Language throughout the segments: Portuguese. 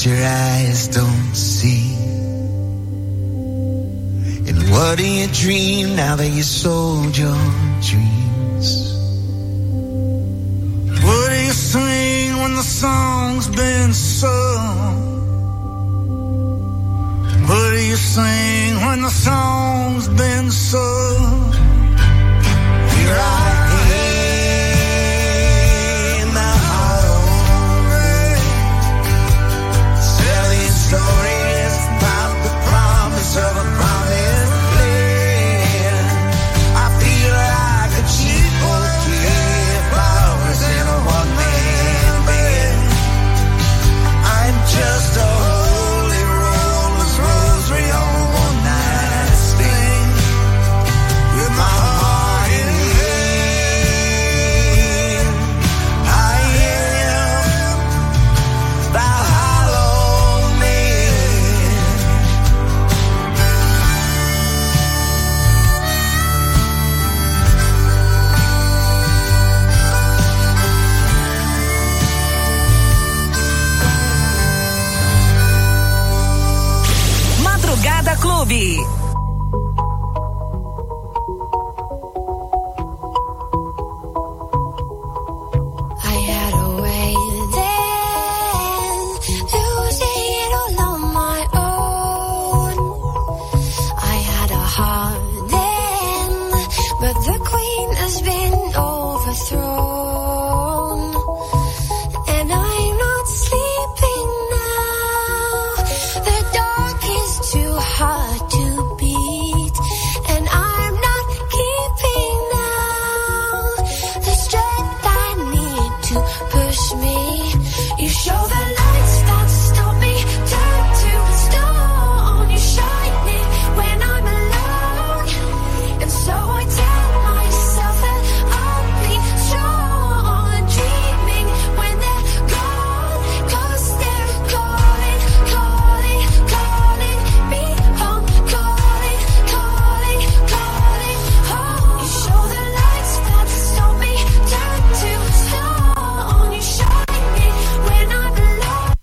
what your eyes don't see? And what do you dream now that you sold your dreams? What do you sing when the song's been sung? What do you sing when the song's been sung? Here I am, the hollow rain, telling stories about the promise of a promised land. I feel like a cheap bouquet, flowers in a one-man band. I'm just a holy roller's rosary on a one-night stand, with my heart in hand. I am the hollow man. Madrugada Clube. I had a way then, losing it all on my own. I had a heart then, but the queen has been overthrown. And I'm not sleeping now. The dark is too hard to beat, and I'm not keeping now the strength I need to push me. You show the lights that stop me, turn to stone. You shine me when I'm alone, and so I tell myself that I'll be strong and dreaming when they're gone, 'cause they're calling, calling, calling me home, calling, calling, calling home. You show the lights that stop me, turn to stone. You shine me when I'm alone.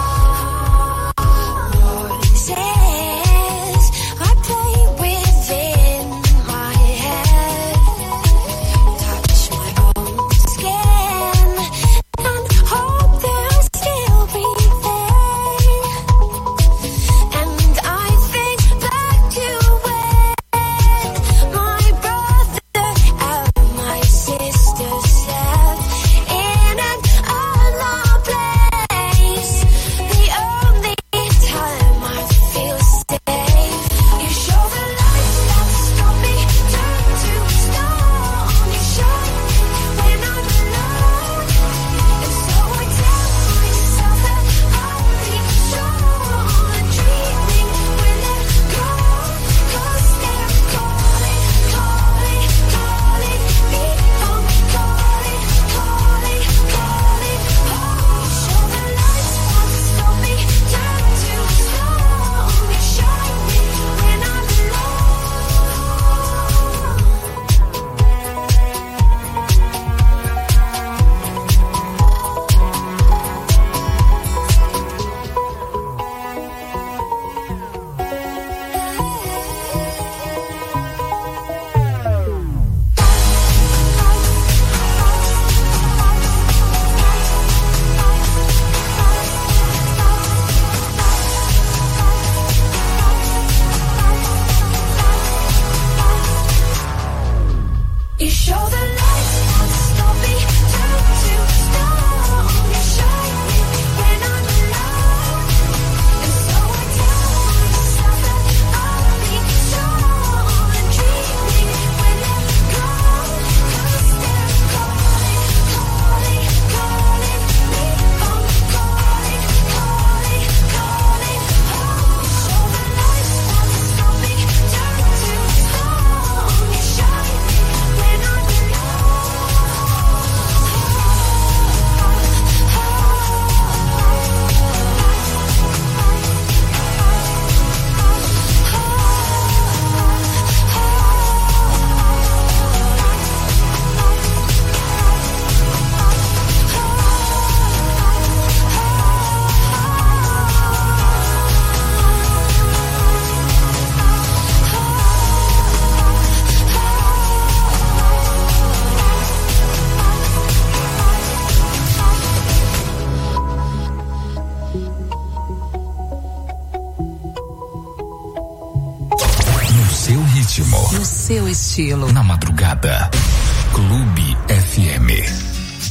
Voices I play within my head, touch my own skin, and hope they'll still be there. And I think back to when my brother and my sister slept in an unknown place. The only time I feel safe. You show the lights that stop me, turn to stone. You shine me when I'm alone, and so I tell myself that I'll be strong and dreaming when they're gone, 'cause they're calling, calling, calling me home, calling, calling, calling home. You show the lights that stop me, turn to stone. You shine me when I'm You show the lights that stop me, turn to stone. You shine me when I'm alone, and so I tell myself that I'll be strong and dreaming when they're gone, 'cause they're calling, calling, calling me home, calling, calling, calling home. You show the lights that stop me, turn to stone. You shine me when I'm alone. No seu estilo. Na madrugada. Clube FM.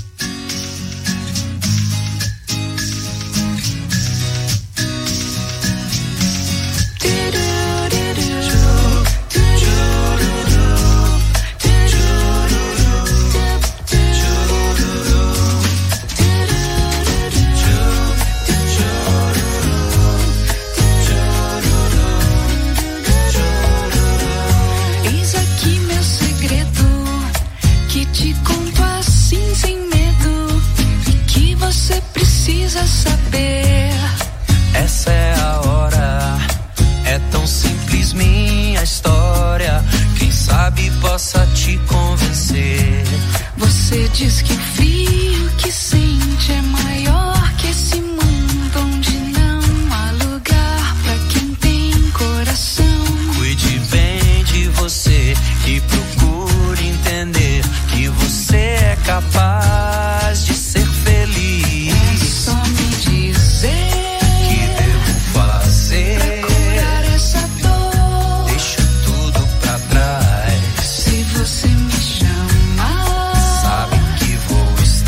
Saber, essa é a hora, é tão simples minha história. Quem sabe possa te convencer. Você diz que o frio que sente é maior que esse mundo onde não há lugar pra quem tem coração. Cuide bem de você e procure entender que você é capaz de ser feliz. Só me dizer que devo fazer pra curar essa dor. Deixa tudo pra trás. Se você me chamar, sabe que vou estar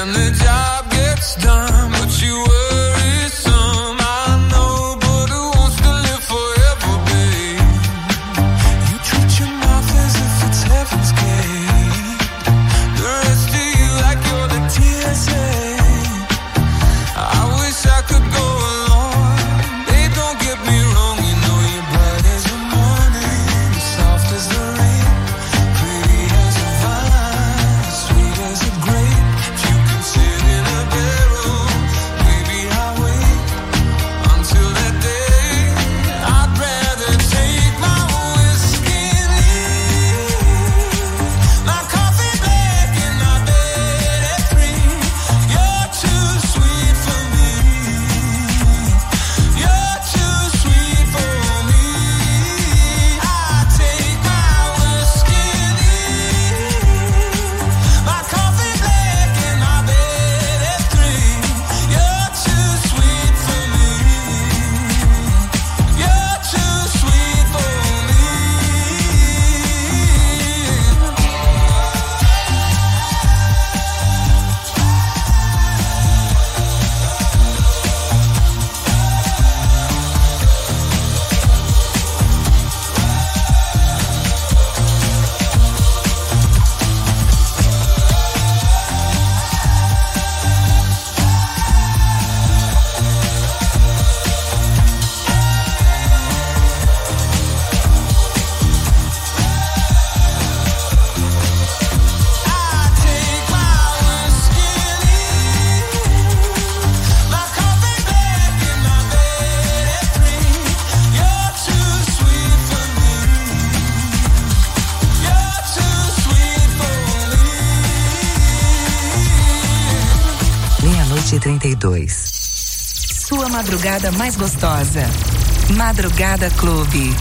and the job gets done, but you worry some. I know, but who wants to live forever, babe? You treat your mouth as if it's heaven's gate. The rest of you like you're the TSA. I wish I could go along. Babe, don't get me wrong, you know you're bright as the morning, soft as the rain, pretty as a vine, sweet as a grape. If you can sit in a barrel, maybe I'll wait until that day. I'd rather take my whiskey and leave my coffee black in my bed at 3. You're too sweet for me. You're too sweet for me. I take my whiskey and leave my coffee black in my bed at 3. You're too sweet for me. You're too sweet for me. Meia-noite e 32. Sua madrugada mais gostosa. Madrugada Clube.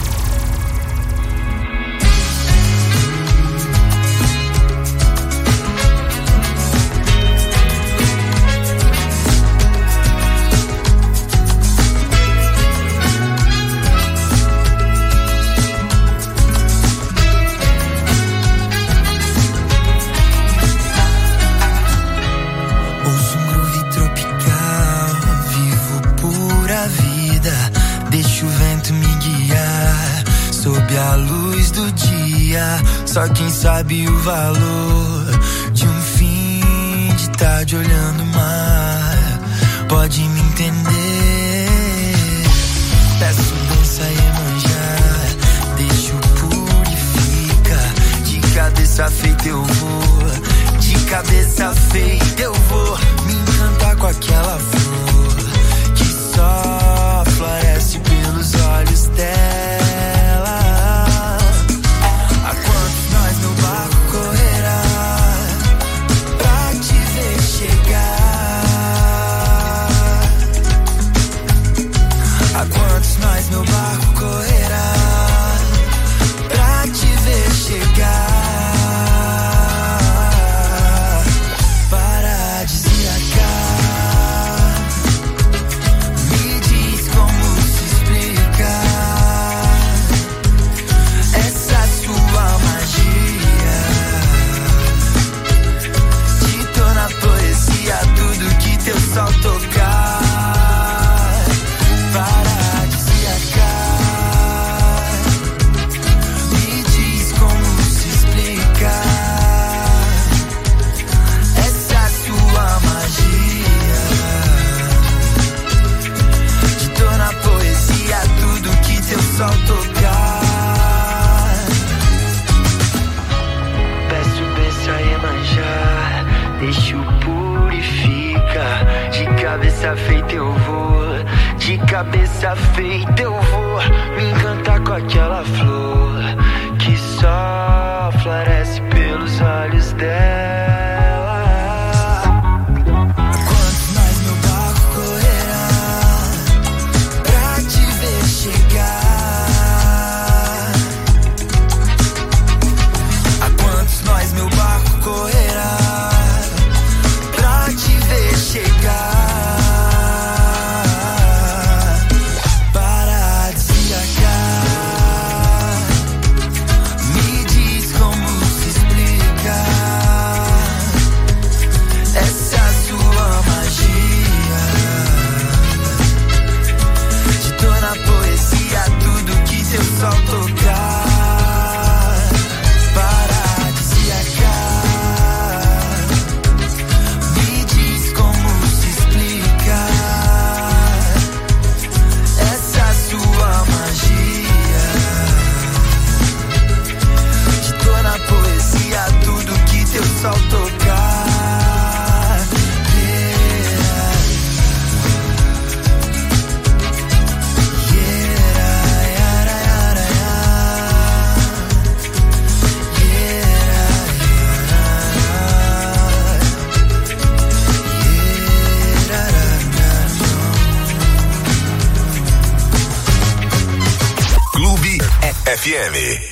Ouço um groove tropical, vivo pura vida. Deixo o vento me guiar, sob a luz do dia. Só quem sabe o valor de um fim de tarde olhando o mar pode me entender. Peço dança e manjar, deixo purifica. De cabeça feita eu vou, de cabeça feita eu vou me encantar com aquela flor que só floresce pelos olhos dela. Há quantos nós no barco correrá pra te ver chegar? Há quantos nós no barco correrá pra te ver chegar? Só tocar, paradisíaca. Me diz como se explicar essa sua magia. Ditou na poesia tudo que teu sol tocar. Peço bênção a Iemanjá, deixo purifica. De cabeça feita eu vou, de cabeça feita eu vou me encantar com aquela flor que só floresce pelos olhos dela. Quantos nós no barco correrá pra te ver chegar? Há quantos nós meu barco correrá pra te ver chegar? Paradisíaca. Me diz como se explicar FM.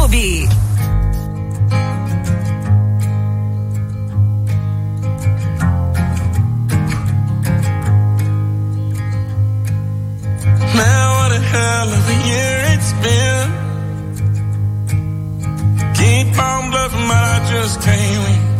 Clube. Man, what a hell of a year it's been. Keep on bluffing, but I just can't win.